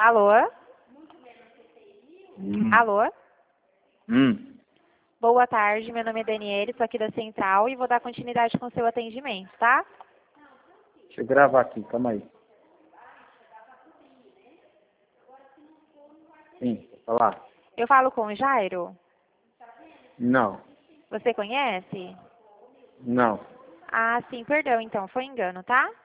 Alô? Alô? Boa tarde, meu nome é Daniele, sou aqui da Central e vou dar continuidade com o seu atendimento, tá? Deixa eu gravar aqui, calma aí. Sim, pode falar. Eu falo com o Jairo? Não, Você conhece? não. Ah, sim, perdão, então, foi engano, tá?